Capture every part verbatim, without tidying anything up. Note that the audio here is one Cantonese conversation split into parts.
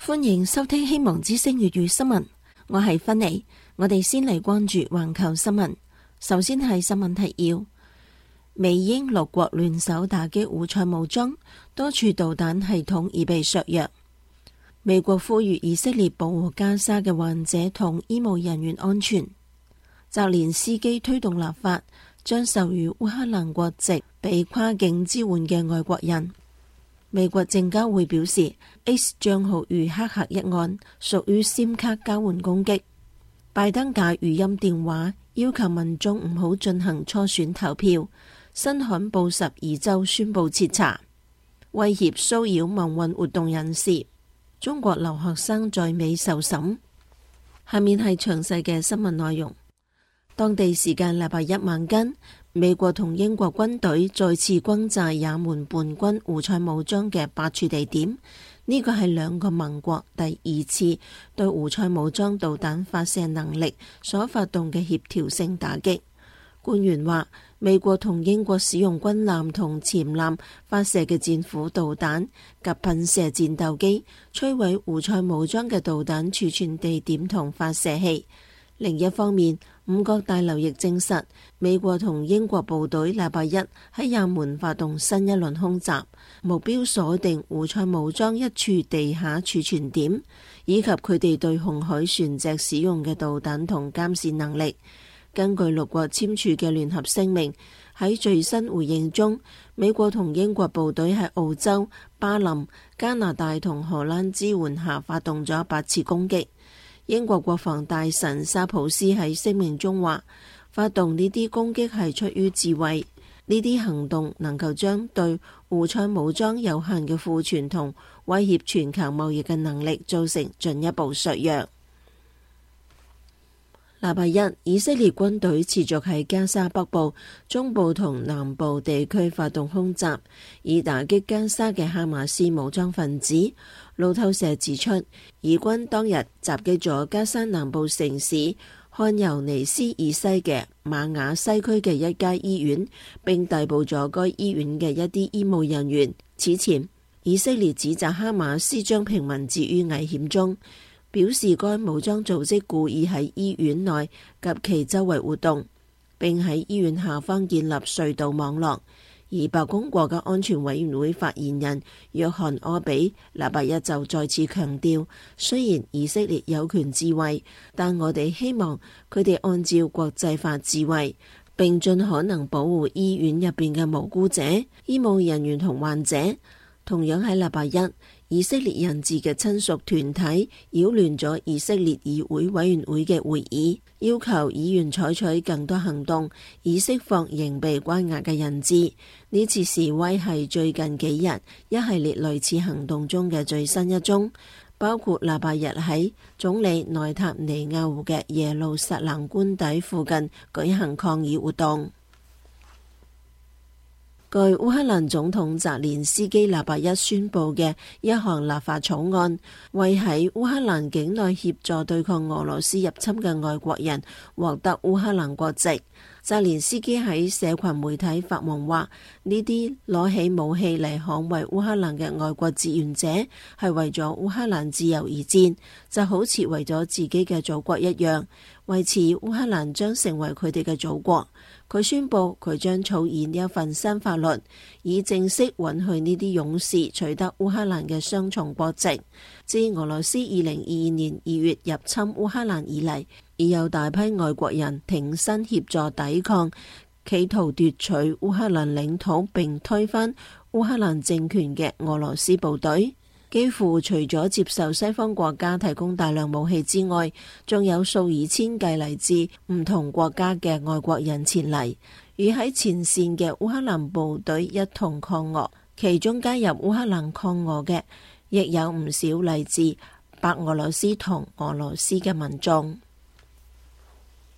歡迎收聽希望之聲粵語新聞，我係芬妮。我哋先嚟關注環球新聞。首先係新聞提要：美英六國聯手打擊胡塞武裝，多處導彈系統已被削弱。美國呼籲以色列保護加沙嘅患者同醫務人員安全。澤連斯基推動立法，將授予烏克蘭國籍俾跨境支援嘅外國人。美國證監會表示 ，X 賬號遇黑客一案屬於 SIM 卡交換攻擊。拜登假語音電話要求民眾唔好進行初選投票。新罕布什爾州宣布徹查。威脅騷擾民運活動人士。中國留學生在美受審。下面係詳細嘅新聞內容。當地時間禮拜一晚間，美國同英國軍隊再次轟炸也門叛軍胡塞武裝嘅八處地點，呢個係兩個盟國第二次對胡塞武裝導彈發射能力所發動嘅協調性打擊。官員話，美國同英國使用軍艦同潛艦發射嘅戰斧導彈及噴射戰鬥機，摧毀胡塞武裝嘅導彈儲存地點同發射器。另一方面，五角大樓亦證實，美國同英國部隊禮拜一喺也門發動新一輪空襲，目標鎖定胡塞武裝一處地下儲存點，以及佢哋對紅海船隻使用嘅導彈同監視能力。根據六國簽署嘅聯合聲明，喺最新回應中，美國同英國部隊喺澳洲、巴林、加拿大同荷蘭支援下發動咗八次攻擊。英國國防大臣沙普斯喺聲明中話，發動呢啲攻擊係出於自衛，呢啲行動能夠將對胡塞武裝有限嘅庫存同威脅全球貿易嘅能力造成進一步削弱。禮拜一，以色列軍隊持續喺加沙北部、中部同南部地區發動空襲，以打擊加沙嘅哈馬斯武裝分子。路透社指出，以軍當日襲擊咗加沙南部城市漢尤尼斯以西嘅馬雅西區嘅一家醫院，並逮捕咗該醫院嘅一啲醫務人員。此前，以色列指責哈馬斯將平民置於危險中，表示該武裝組織故意喺醫院內及其周圍活動，並喺醫院下方建立隧道網絡。而白宮國家安全委員會發言人約翰柯比禮拜一就再次強調，雖然以色列有權自衛，但我哋希望佢哋按照國際法自衛，並盡可能保護醫院入邊嘅無辜者、醫務人員同患者。同樣喺禮拜一，以色列人質嘅親屬團體擾亂咗以色列議會委員會嘅會議，要求議員採取更多行動，以釋放仍被關押嘅人質。呢次示威係最近幾日一系列類似行動中嘅最新一宗，包括禮拜日喺總理內塔尼亞胡嘅耶路撒冷官邸附近舉行抗議活動。據烏克蘭總統澤連斯基禮拜一宣布嘅一項立法草案，為喺烏克蘭境內協助對抗俄羅斯入侵嘅外國人獲得烏克蘭國籍。澤連斯基喺社群媒體發文話，呢啲攞起武器嚟捍衛烏克蘭嘅外國志願者係為咗烏克蘭自由而戰，就好似為咗自己嘅祖國一樣。為此，烏克蘭將成為佢哋嘅祖國。佢宣布佢將草擬一份新法律，以正式允許呢啲勇士取得烏克蘭嘅雙重國籍。自俄羅斯二零二二年二月入侵烏克蘭以嚟，已有大批外國人挺身協助抵抗，企圖奪取烏克蘭領土並推翻烏克蘭政權嘅俄羅斯部隊。幾乎除咗接受西方國家提供大量武器之外，仲有數以千計嚟自唔同國家嘅外國人前嚟，與喺前線嘅烏克蘭部隊一同抗俄。其中加入烏克蘭抗俄嘅，亦有唔少嚟自白俄羅斯同俄羅斯嘅民眾。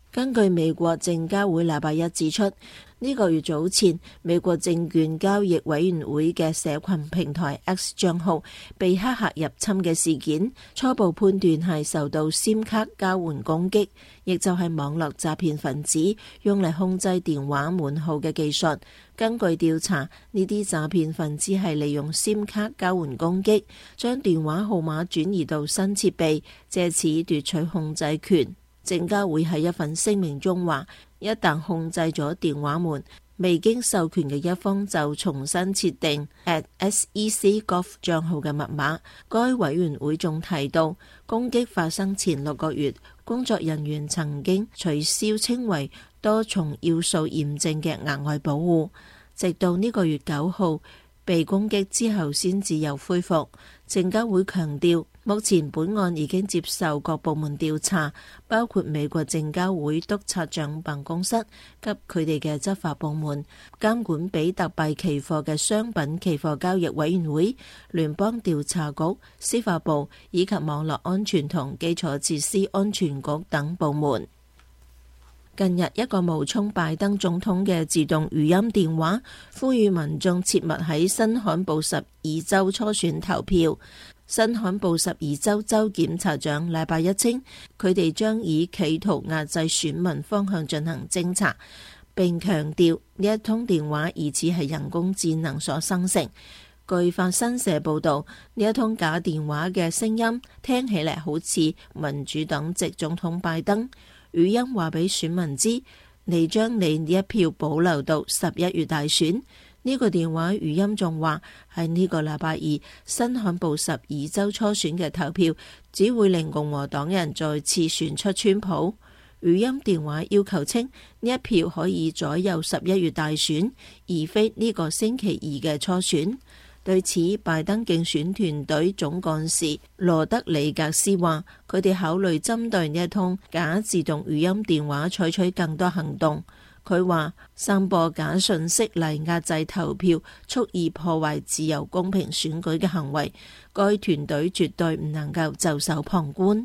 根據美國證監會禮拜一指出，呢個月早前，美國證券交易委員會嘅社群平台 X 賬號被黑客入侵嘅事件，初步判斷係受到 SIM 卡交換攻擊，亦就係網絡詐騙分子用嚟控制電話門號嘅技術。根據調查，呢啲詐騙分子係利用 SIM 卡交換攻擊，將電話號碼轉移到新設備，借此奪取控制權。證監會喺一份聲明中話，一旦控制咗電話門，未經授權嘅一方就重新設定 at sec.gov 賬號嘅密碼。該委員會仲提到，攻擊發生前六個月，工作人員曾經取消稱為多重要素驗證嘅額外保護，直到呢個月九號被攻擊之後先至有恢復。證監會強調，目前本案已經接受各部門調查，包括美國證監會督察長辦公室及佢哋嘅執法部門、監管比特幣期貨嘅商品期貨交易委員會、聯邦調查局、司法部以及網絡安全同基礎設施安全局等部門。近日，一個冒充拜登總統嘅自動語音電話，呼籲民眾切勿喺新罕布什爾州初選投票。新罕布什爾州州檢察長禮拜一稱，佢哋將以企圖壓制選民方向進行偵查，並強調呢一通電話疑似係人工智能所生成。據法新社報導，呢一通假電話嘅聲音聽起嚟好似民主黨籍總統拜登。語音話俾選民知，你將你呢一票保留到十一月大選。呢個電話語音仲話，喺呢個禮拜二新罕布什爾州初選嘅投票只會令共和黨人再次選出川普。語音電話要求稱，呢一票可以左右十一月大選，而非呢個星期二嘅初選。對此，拜登競選團隊總幹事羅德里格斯話，佢哋考慮針對呢一通假自動語音電話採取更多行動。佢話，散播假訊息嚟壓制投票、蓄意破壞自由公平選舉嘅行為，該團隊絕對唔能夠袖手旁觀。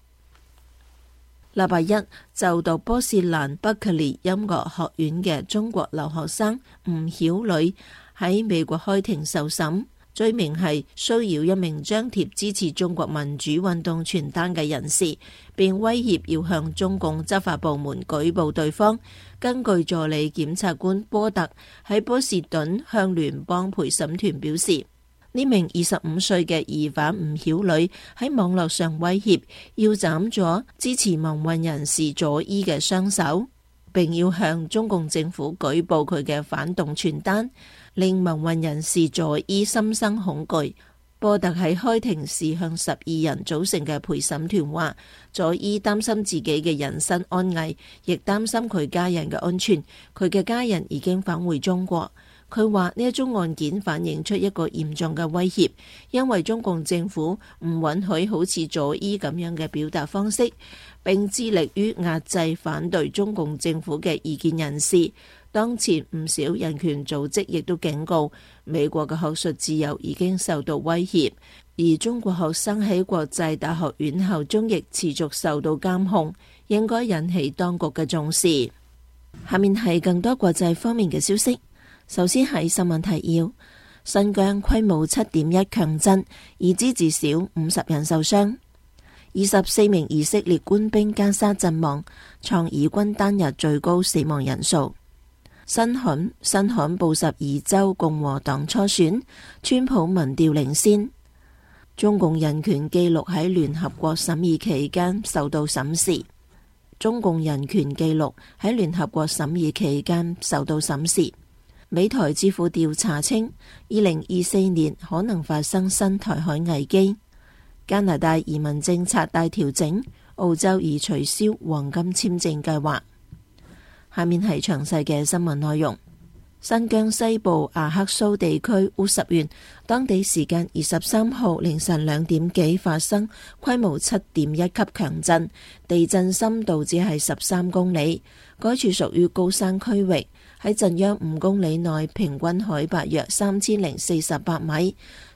禮拜一，就讀波士蘭伯克利音樂學院嘅中國留學生吳曉女喺美國開庭受審，罪名係騷擾一名張貼支持中國民主運動傳單嘅人士，並威脅要向中共執法部門舉報對方。根據助理檢察官波特喺波士頓向聯邦陪審團表示，呢名二十五歲嘅疑犯吳曉女喺網絡上威脅要斬咗支持民運人士佐伊嘅雙手，並要向中共政府舉報佢嘅反動傳單，令民運人士佐伊心生恐懼。波特喺開庭時向十二人組成嘅陪審團話，佐伊擔心自己嘅人身安危，亦擔心佢家人嘅安全。佢嘅家人已經返回中國。佢話呢一宗案件反映出一個嚴重嘅威脅，因為中共政府唔允許好似佐伊咁樣嘅表達方式，並致力於壓制反對中共政府嘅異見人士。當前唔少人權組織亦都警告，美國嘅學術自由已經受到威脅，而中國學生喺國際大學院校中亦持續受到監控，應該引起當局嘅重視。下面係更多國際方面嘅消息。首先係新聞提要：新疆規模七點一強震，已知至少五十人受傷。二十四名以色列官兵加沙陣亡，創以軍單日最高死亡人數。新罕新罕布什爾州共和黨初選，川普民調領先。中共人權紀錄喺聯合國審議期間受到審視。中共人權紀錄喺聯合國審議期間受到審視。美台智庫調查稱，二零二四年可能發生新台海危機。加拿大移民政策大調整，澳洲已取消黃金簽證計劃。下面係詳細嘅新聞內容。新疆西部阿克蘇地區烏什縣，當地時間二十三號凌晨兩點幾發生規模七點一級強震，地震深度只係十三公里。該處屬於高山區域，喺震央五公里內，平均海拔約三千零四十八米。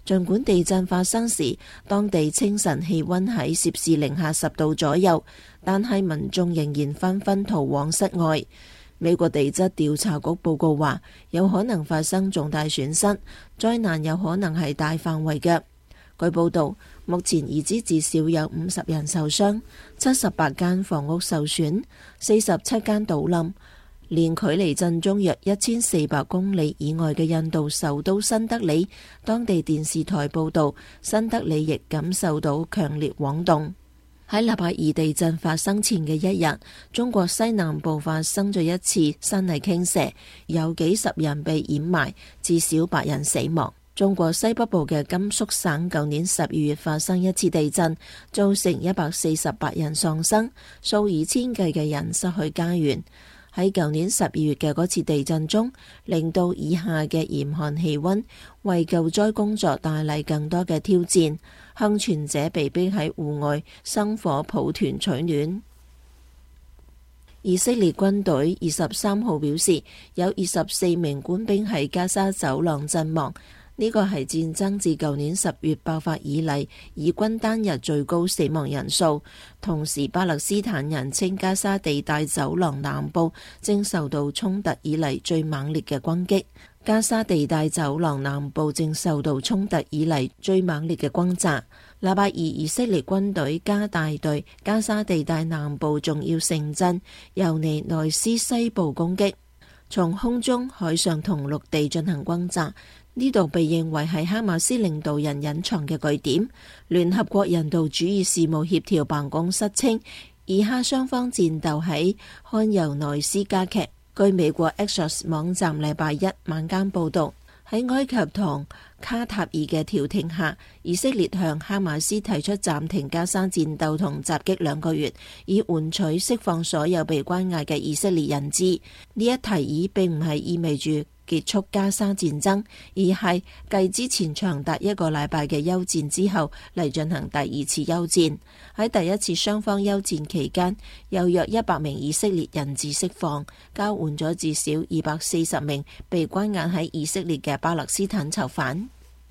儘管地震發生時，當地清晨氣溫喺攝氏零下十度左右，但係民眾仍然紛紛逃往室外。美國地質調查局報告話，有可能發生重大損失，災難有可能係大範圍嘅。據報道，目前已知至少有五十人受傷，七十八間房屋受損，四十七間倒冧。連距離震中約一千四百公里以外嘅印度首都新德里，當地電視台報道，新德里亦感受到強烈晃動。喺禮拜二地震發生前嘅一日，中國西南部發生咗一次山泥傾瀉，有幾十人被掩埋，至少八人死亡。中國西北部嘅甘肅省舊年十二月發生一次地震，造成一百四十八人喪生，數以千計嘅人失去家園。喺舊年十二月嘅嗰次地震中，零度以下嘅嚴寒氣溫為救災工作帶嚟更多嘅挑戰，幸存者被逼喺戶外生火抱團取暖。以色列軍隊二十三號表示，有二十四名官兵喺加沙走廊陣亡。呢個係戰爭自舊年十月爆發以嚟，以軍單日最高死亡人數。同時，巴勒斯坦人稱加沙地帶走廊南部正受到衝突以嚟最猛烈嘅攻擊。加沙地帶走廊南部正受到衝突以嚟最猛烈嘅轟炸。禮拜二，以色列軍隊加大對加沙地帶南部重要城鎮尤尼內斯西部攻擊，從空中、海上同陸地進行轟炸。呢度被認為係哈馬斯領導人隱藏嘅據點。聯合國人道主義事務協調辦公室稱，以哈雙方戰鬥喺漢尤內斯加劇。據美國 Axios 網站禮拜一晚間報導，喺埃及同卡塔爾嘅調停下，以色列向哈馬斯提出暫停加沙戰鬥同襲擊兩個月，以換取釋放所有被關押嘅以色列人質。呢一提議並唔係意味住結束加沙戰爭，而係繼之前長達一個禮拜嘅休戰之後嚟進行第二次休戰。喺第一次雙方休戰期間，有約一百名以色列人質釋放，交換咗至少二百四十名被關押喺以色列嘅巴勒斯坦囚犯。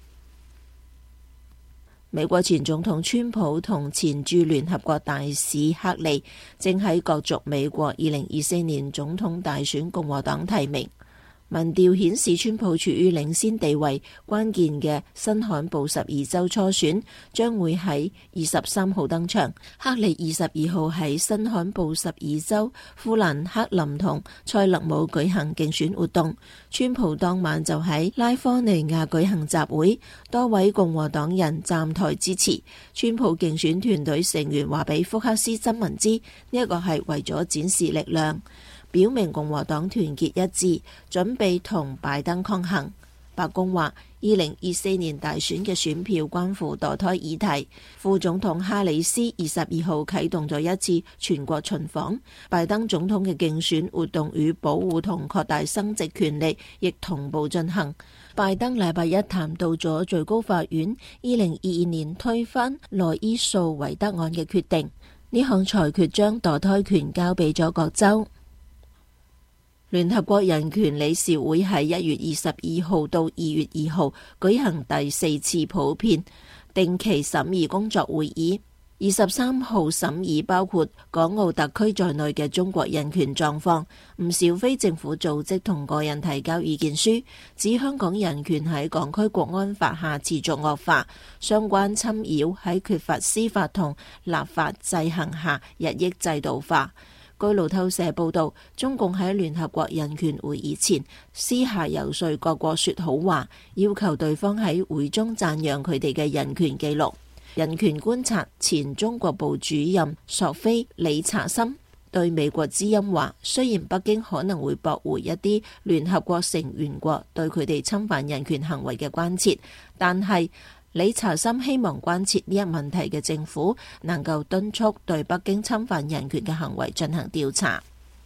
美國前總統川普同前駐聯合國大使克利正喺角逐美國二零二四年總統大選共和黨提名。民調顯示川普處於領先地位，關鍵嘅新罕布什爾州初選將會喺二十三號登場。克利二十二號喺新罕布什爾州富蘭克林同塞勒姆舉行競選活動，川普當晚就喺拉科尼亞舉行集會，多位共和黨人站台支持。川普競選團隊成員話俾福克斯新聞知，呢一個係為咗展示力量，表明共和黨團結一致，準備同拜登抗衡。白宮話，二零二四年大選嘅選票關乎墮胎議題。副總統哈里斯二十二號啟動咗一次全國巡訪。拜登總統嘅競選活動與保護同擴大生殖權利亦同步進行。拜登禮拜一談到咗最高法院二零二二年推翻羅伊訴韋德案嘅決定，呢項裁決將墮胎權交俾咗各州。聯合國人權理事會喺一月二十二號到二月二號舉行第四次普遍定期審議工作會議，二十三號審議包括港澳特區在內嘅中國人權狀況。唔少非政府組織同個人提交意見書，指香港人權喺港區國安法下持續惡化，相關侵擾喺缺乏司法同立法制衡下日益制度化。據路透社報道，中共喺聯合國人權會議前私下游說各國說好話，要求對方喺會中讚揚佢哋嘅人權記錄。人權觀察前中國部主任索菲理查森對美國之音話，雖然北京可能會駁回一啲聯合國成員國對佢哋侵犯人權行為嘅關切，但係理查森希望關切呢一問題嘅政府能夠敦促對北京侵犯人權嘅行為進行調查。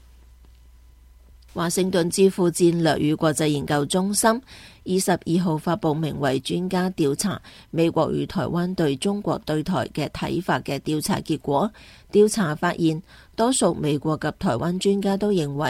華盛頓智庫戰略與國際研究中心二十二號發佈名為專家調查美國與台灣對中國對台嘅睇法嘅調查結果。調查發現，多數美國及台灣專家都認為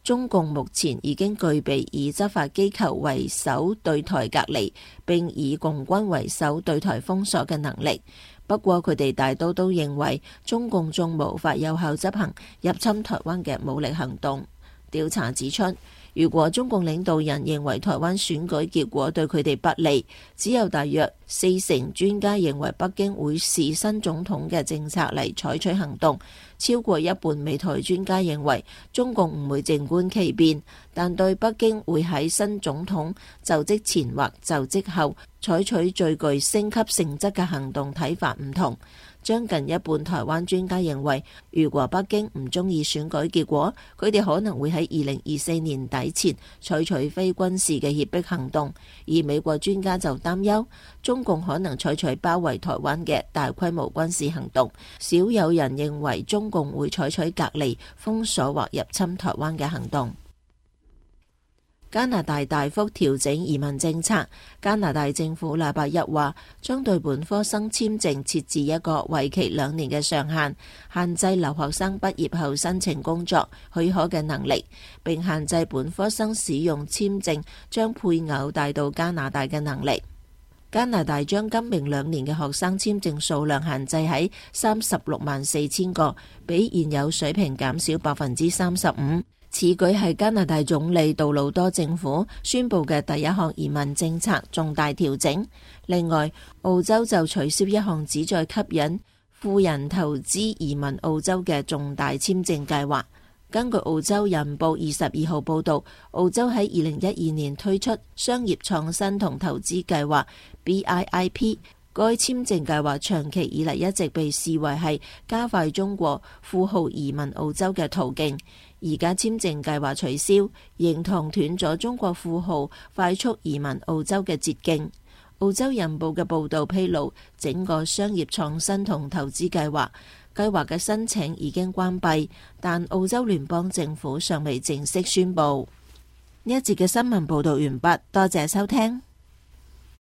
中共目前已經具備以執法機構為首對台隔離，並以共軍為首對台封鎖嘅能力。不過佢哋大多都認為中共仲無法有效執行入侵台灣嘅武力行動。調查指出，如果中共領導人認為台灣選舉結果對佢哋不利，只有大約四成專家認為北京會視新總統嘅政策嚟採取行動，超過一半美台專家認為中共唔會靜觀其變，但對北京會喺新總統就職前或就職後採取最具升級性質嘅行動睇法唔同。將近一半台灣專家認為，如果北京唔中意選舉結果，佢哋可能會喺二零二四年底前採取非軍事嘅脅迫行動。而美國專家就擔憂，中共可能採取包圍台灣嘅大規模軍事行動。少有人認為中共會採取隔離、封鎖或入侵台灣嘅行動。加拿大大幅調整移民政策。加拿大政府禮拜一話，將對本科生簽證設置一個為期兩年嘅上限，限制留學生畢業後申請工作許可嘅能力，並限制本科生使用簽證將配偶帶到加拿大嘅能力。加拿大將今明兩年嘅學生簽證數量限制喺三十六萬四千個，比現有水平減少百分之三十五。此舉係加拿大總理杜魯多政府宣布嘅第一項移民政策重大調整。另外，澳洲就取消一項旨在吸引富人投資移民澳洲嘅重大簽證計劃。根據澳洲人報二十二號報導，澳洲喺二零一二年推出商業創新同投資計劃 B I I P。該簽證計劃長期以嚟一直被視為係加快中國富豪移民澳洲嘅途徑。而家簽證計劃取消，形同斷咗中國富豪快速移民澳洲嘅捷徑。澳洲人報嘅報導披露，整個商業創新同投資計劃計劃嘅申請已經關閉，但澳洲聯邦政府尚未正式宣佈。呢一節嘅新聞報導完畢，多謝收聽。